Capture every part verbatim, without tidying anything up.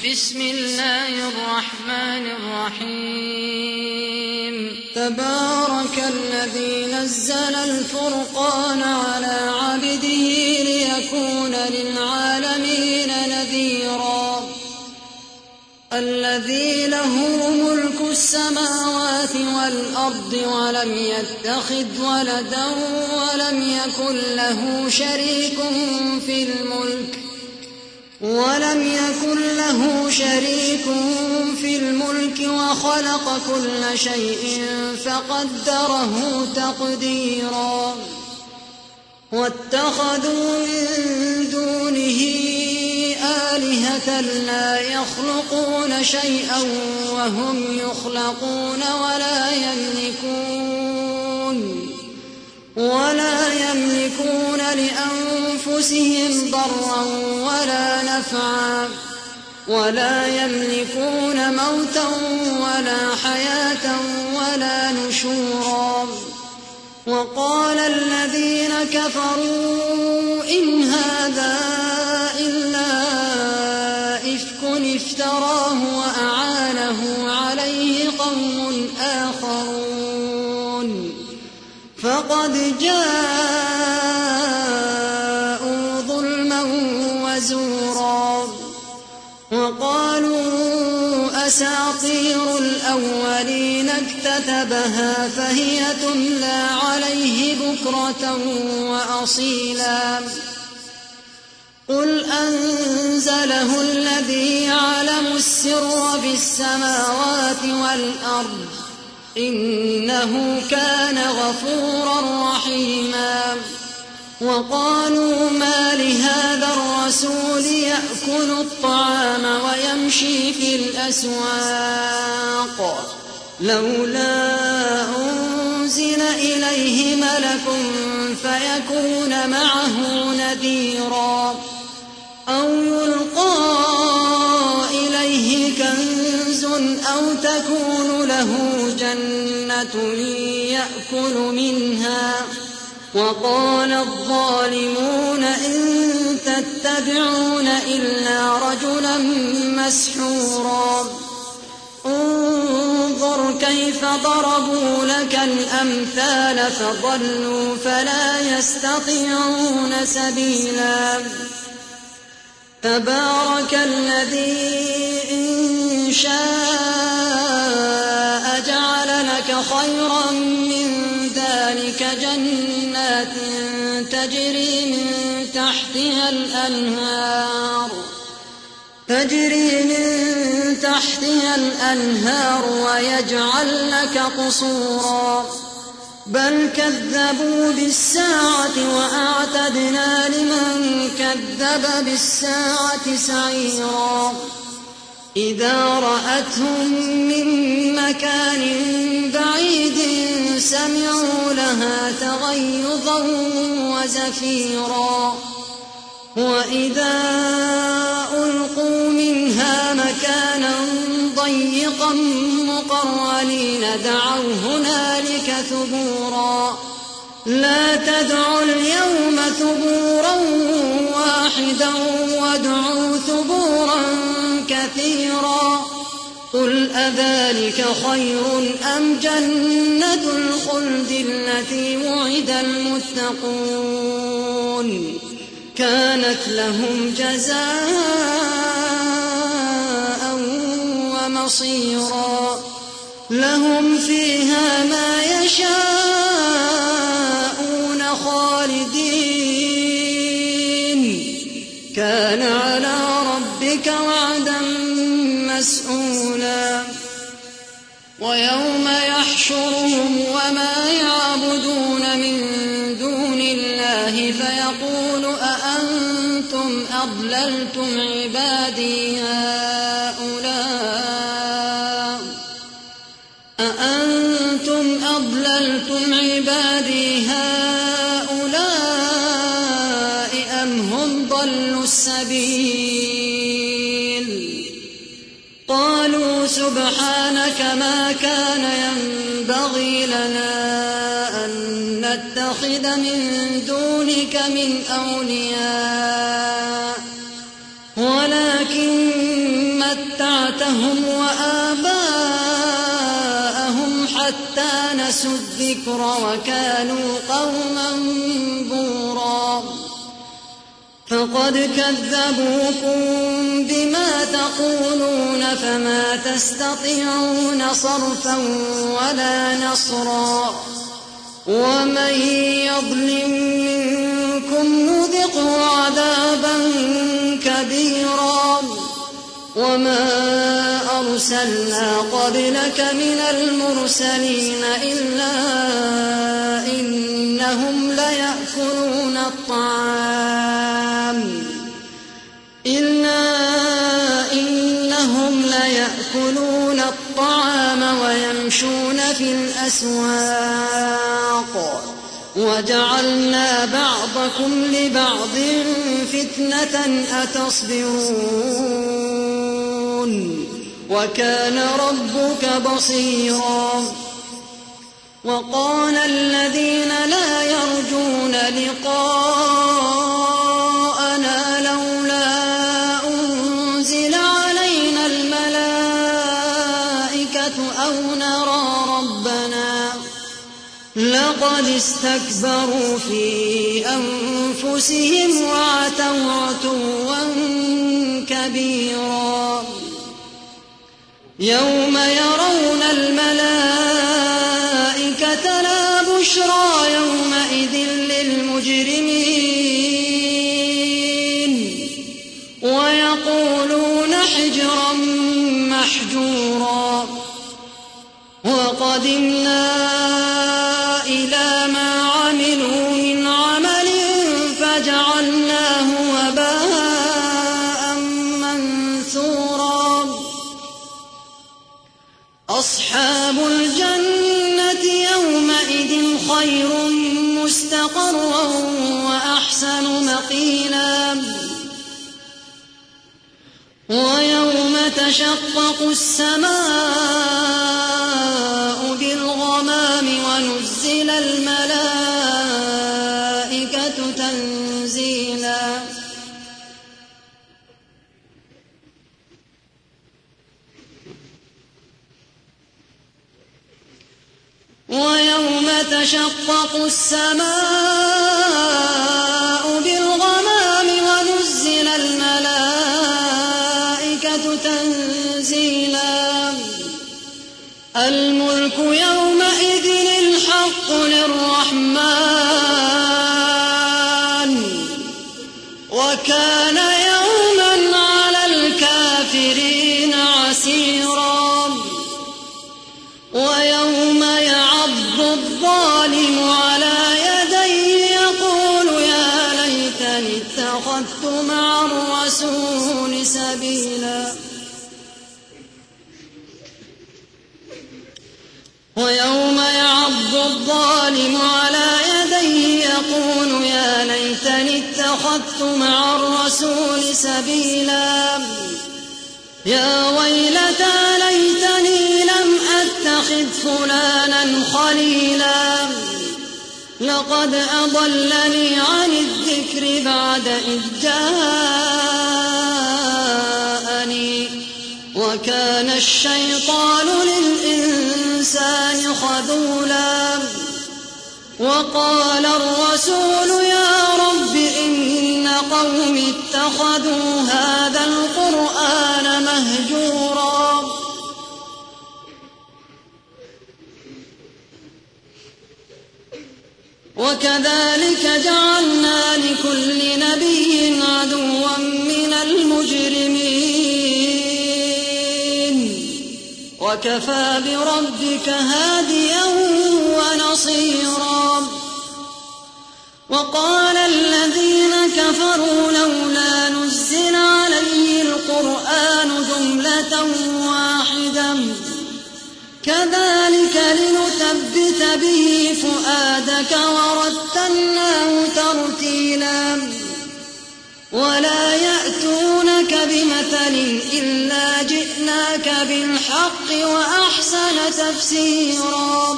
بسم الله الرحمن الرحيم تبارك الذي نزل الفرقان على عبده ليكون للعالمين نذيرا الذي له ملك السماوات والأرض ولم يتخذ ولدا ولم يكن له شريك في الملك ولم يكن له شريك في الملك وخلق كل شيء فقدره تقديرا واتخذوا من دونه آلهة لا يخلقون شيئا وهم يخلقون ولا يملكون ولا يملكون لأنفسهم ضرا ولا نفعا ولا يملكون موتا ولا حياة ولا نشورا وقال الذين كفروا إن هذا إلا إفك افتراه وأعانه عليه قوم آخرون فقد جاءوا ظلما وزورا وقالوا أساطير الأولين اكتتبها فهي تملى عليه بكرة وأصيلا قل أنزله الذي يعلم السر في السماوات والأرض إنه كان غفورا رحيما وقالوا ما لهذا الرسول يأكل الطعام ويمشي في الأسواق لولا أنزل إليه ملك فيكون معه نذيرا أو يلقى إليه كنز أو تكون له جنة يأكل منها وقال الظالمون إن تتبعون إلا رجلا مسحورا انظر كيف ضربوا لك الأمثال فضلوا فلا يستطيعون سبيلا تبارك الذي إن شاء جعل لك خيرا من ذلك جنات تجري من تحتها الأنهار تجري من تحتها الأنهار ويجعل لك قصورا بل كذبوا بالساعة وأعتدنا لمن كذب بالساعة سعيرا إذا رأتهم من مكان بعيد سمعوا لها تغيظا وزفيرا وإذا ألقوا منها مكانا ضيقا مقرنين دعوا هنالك ثبورا لا تدعوا اليوم ثبورا واحدا وادعوا ثبورا كثيرا قل أذلك خير أم جنة الخلد التي وعد المتقون كانت لهم جزاء ومصيرا لهم فيها ما يشاءون خالدين كان على ربك وعدا مسئولا ويوم يحشرهم وما يعبدون من دون الله فيقول أأنتم أضللتم عبادي هؤلاء أأنتم أضللتم عبادي هؤلاء أم هم ضلوا السبيل قالوا سبحانك ما كان ينبغي لنا أن نتخذ من دونك من أولياء ولكن ذريتهم وآباءهم حتى نسوا الذكر وكانوا قوما بورا فقد كذبوكم بما تقولون فما تستطيعون صرفا ولا نصرا ومن يظلم منكم نذقه عذابا كبيرا وما أرسلنا قبلك من المرسلين إلا إنهم ليأكلون الطعام إلا إنهم ليأكلون الطعام ويمشون في الأسواق وجعلنا بعضكم لبعض فتنة أتصبرون وكان ربك بصيرا وقال الذين لا يرجون لقاءنا لولا أنزل علينا الملائكة أو نرى ربنا لقد استكبروا في أنفسهم وعتوا عتوا كبيرا يوم يرون الملائكة لا بشرى يومئذ للمجرمين ويقولون حجرا محجورا وقدمنا إلى ما عملوا من عمل فجعلناه هباء منثورا أصحاب الجنة يومئذ خير مستقرا وأحسن مقيلا ويوم تشقق السماء بالغمام ونزل الملائكة تنزيلا ويوم تشقق السماء بالغمام ونزل الملائكة تنزيلا الملك يومئذ الحق للرحمن وكان يوما على الكافرين عسيرا ويوم يعض الظالم على يديه يقول يا ليتني اتخذت مع الرسول سبيلا ويوم يعض الظالم على يديه يقول يا ليتني اتخذت مع الرسول سبيلا يا ويلتى ليتني لم أتخذ فلانا خليلا لقد أضلني عن الذكر بعد إذ جاءني وكان الشيطان للإنسان خذولا وقال الرسول يا رب إن قومي اتخذوا هذا القرآن مهجورا وكذلك جعلنا لكل نبي عدوا من المجرمين وكفى بربك هاديا ونصيرا وقال الذين كفروا لولا نزل عليه القرآن جملة واحدة كذلك لنثبت به فؤادك ورتلناه ترتيلا ولا يأتونك بمثل إلا جئناك بالحق وأحسن تفسيرا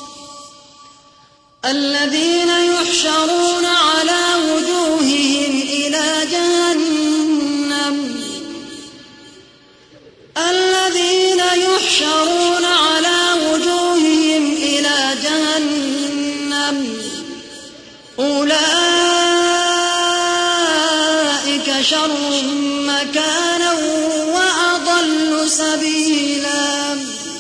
الذين يحشرون على وجوههم إلى جهنم يحشرون على وجوههم إلى جهنم أولئك شر مكانا وأضل سبيلا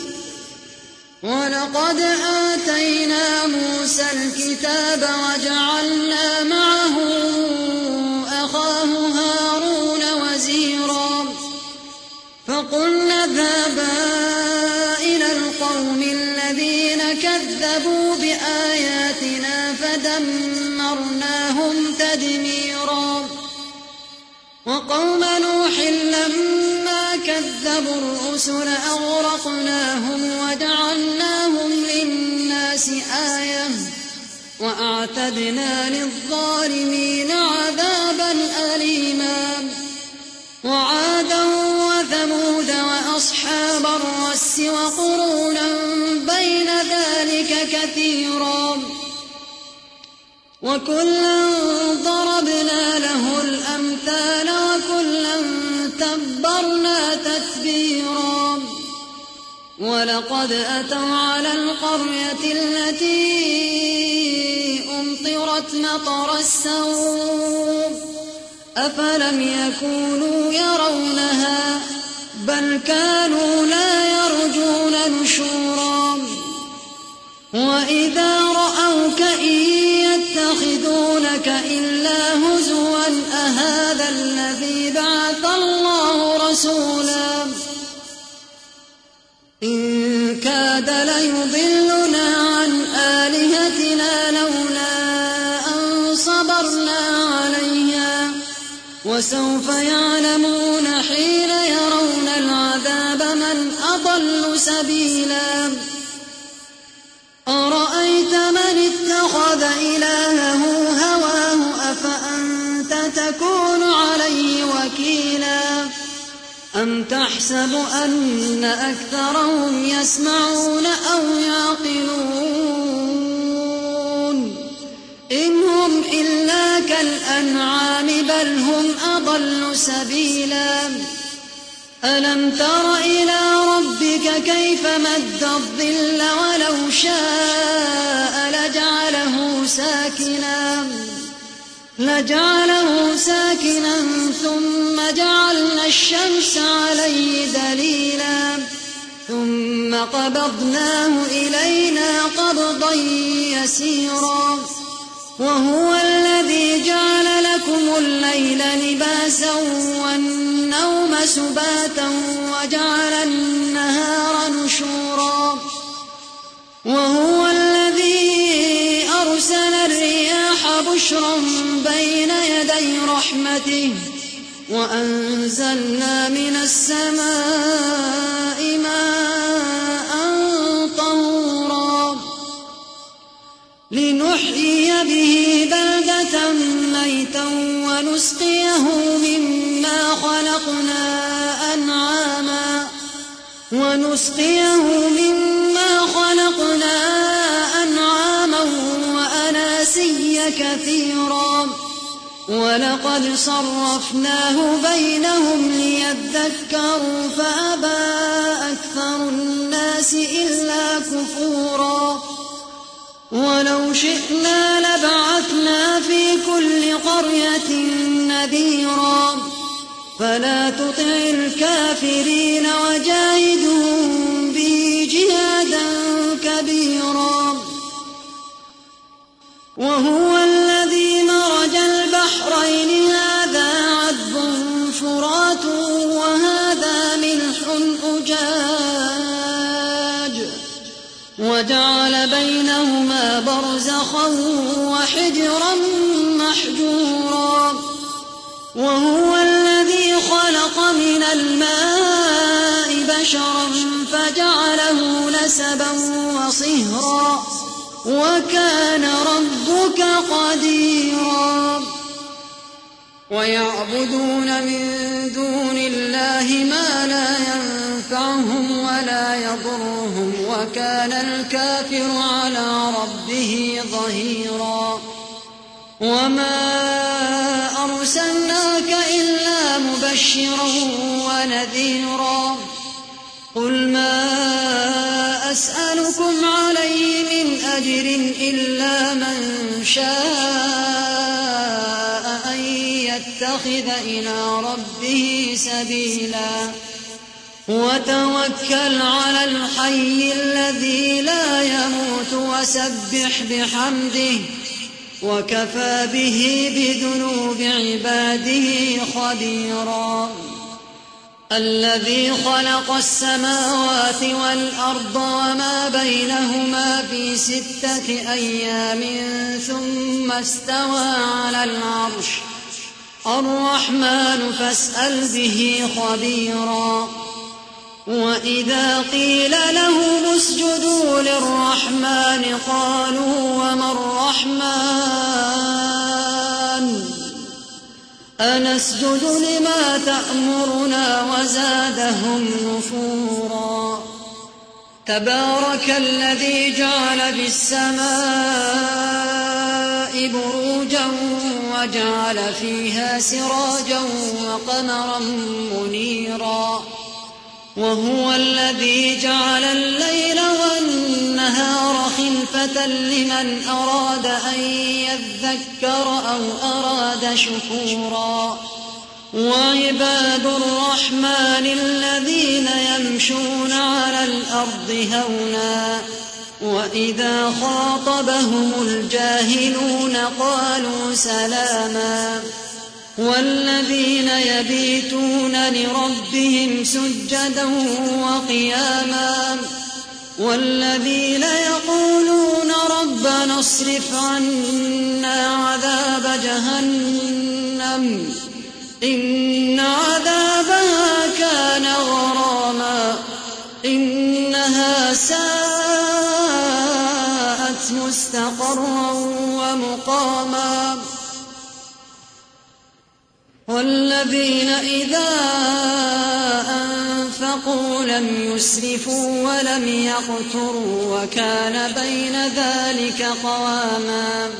ولقد آتينا موسى الكتاب وجعلنا معه أخاه هارون وزيرا فقلنا اذهبا إلى القوم الذين كذبوا بآياتنا فدمرناهم تدميرا وقوم نوح لما كذبوا الرسل أغرقناهم وجعلناهم للناس آية وأعتدنا للظالمين عذابا أليما وعادا وثمود وأصحاب الرس وقرونا بين ذلك كثيرا وكلا ضربنا له الأمثال وكلا تبرنا تتبيرا ولقد أتوا على القرية التي أمطرت مطر السوء أفلم يكونوا يرونها بل كانوا لا يرجون نشورا وإذا رأوك إن يتخذونك إلا هزوا أهذا الذي بعث الله رسولا إن كاد ليضلنا عن آلهتنا لولا أن صبرنا عليها وسوف يعلمون حين يرون العذاب من أضل سبيلا أرأيت من اتخذ إلهه هواه أفأنت تكون عليه وكيلا أم تحسب أن أكثرهم يسمعون أو يعقلون إن هم إلا كالأنعام بل هم أضل سبيلا ألم تر إلى ربك كيف مد الظل ولو شاء لجعله ساكنا لجعله ساكنا ثم جعلنا الشمس عليه دليلا ثم قبضناه إلينا قبضا يسيرا وهو الذي جعل لكم الليل لباسا والنوم سباتا وجعل النهار نشورا وهو الذي أرسل الرياح بشرا بين يدي رحمته وأنزلنا من السماء ماء طهورا لنحيي به بلدة ميتا ونسقيه مما خلقنا أنعاما ونسقيه مما خلقنا أنعاما وأناسيا كثيرا ولقد صرفناه بينهم ليذكروا فأبى أكثر الناس إلا كفورا ولو شئنا لبعثنا في كل قرية نذيرا فلا تطع الكافرين وجاهدهم به جهادا كبيرا وهو الذي مرج البحرين هذا عذب فرات وهذا ملح أجاج وجعل بينهما برزخا وحجرا محجورا وهو الذي خلق من الماء بشرا فجعله نسبا وصهرا وكان ربك قديرا ويعبدون من دون الله ما لا ينفعهم ولا يضرهم وكان الكافر على ربه ظهيرا وما أرسلناك إلا مبشرا ونذيرا قل ما أسألكم عليه من أجر إلا من شاء أن يتخذ إلى ربه سبيلا وتوكل على الحي الذي لا يموت وسبح بحمده وكفى به بذنوب عباده خبيرا الذي خلق السماوات والأرض وما بينهما في ستة أيام ثم استوى على العرش الرحمن فاسأل به خبيرا وإذا قيل لهم اسجدوا للرحمن قالوا وما الرحمن أنسجد لما تأمرنا وزادهم نفورا تبارك الذي جعل في السماء بروجا وجعل فيها سراجا وقمرا منيرا وهو الذي جعل الليل والنهار خلفة لمن أراد أن يذكر أو أراد شكورا وعباد الرحمن الذين يمشون على الأرض هونا وإذا خاطبهم الجاهلون قالوا سلاما والذين يبيتون لربهم سجدا وقياما والذين يقولون ربنا اصرف عنا عذاب جهنم إن عذابها كان غراما إنها ساءت مستقرا ومقاما والذين إذا أنفقوا لم يسرفوا ولم يقتروا وكان بين ذلك قواما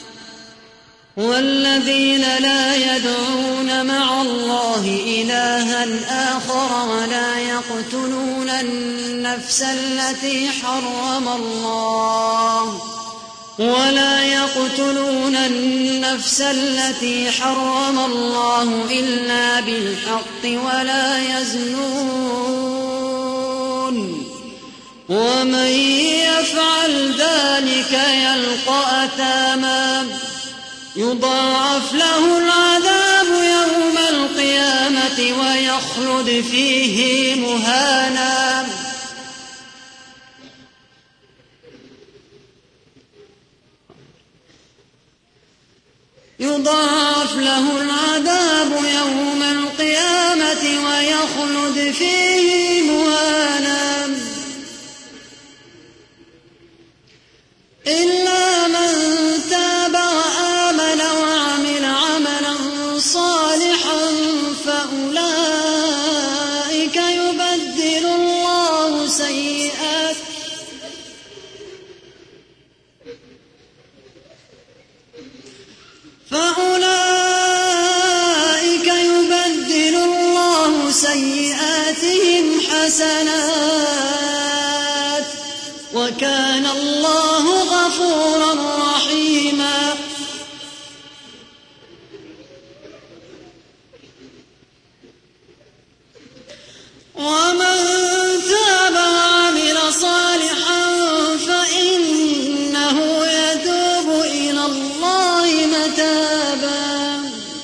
والذين لا يدعون مع الله إلها آخر ولا يقتلون النفس التي حرم الله ولا يقتلون النفس التي حرم الله إلا بالحق ولا يزنون ومن يفعل ذلك يلقى أثاما يضاعف له العذاب يوم القيامة ويخلد فيه مهانا يضاعف له العذاب يوم القيامة ويخلد فيه مهانا إلا من تاب وآمن وعمل عملا صالحا فأولئك يبدل الله سيئات فأولئك يبدل الله سيئاتهم حسنات وكان الله غفورا رحيما ومن تاب وعمل صالحا فإنه يتوب إلى الله متابا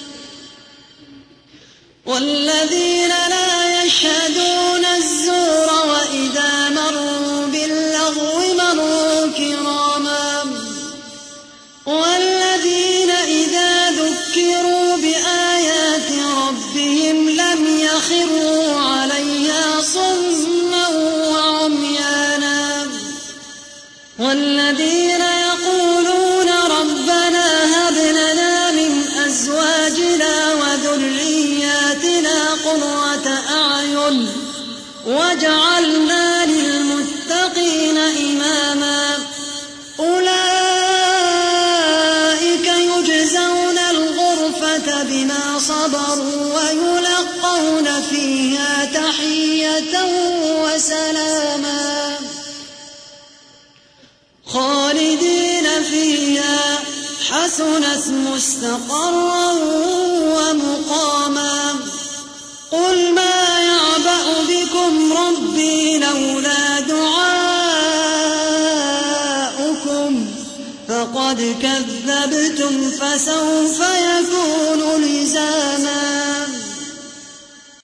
والذين لا يشهدون الزور وإذا مروا باللغو مروا كراما والذين إذا ذكروا بآيات ربهم لم يخروا عليها صما وعميانا والذين يقولون ربنا هب لنا من أزواجنا وذرياتنا قرة أعين واجعلنا للمتقين إماما أولئك يجزون الغرفة بما صبروا ويلقون فيها تحية وسلاما خالدين فيها حسنت مستقرا ومقاما قل ما يعبأ بكم ربي لولا دعاؤكم فقد كذبتم فسوف يكون لزاما